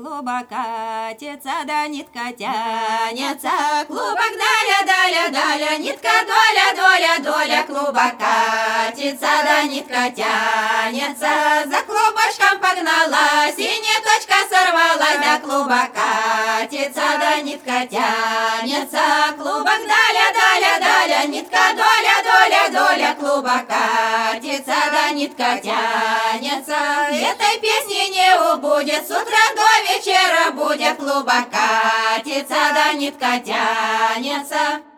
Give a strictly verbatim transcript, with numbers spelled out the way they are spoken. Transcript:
клуба катится, да нитка тянется. Клубок Даля, Даля, Даля, нитка доля, доля, доля. Клуба катится, да нитка тянется. За клубочком погналась, и ниточка сорвалась. Да клуба катится, да нитка тянется. Клубок Даля, Даля, Даля, нитка доля, доля, доля. Клуба катится, да нитка тянется. Этой песни не убудет, с утра до вечера будет. Клуба катится, да нитка тянется.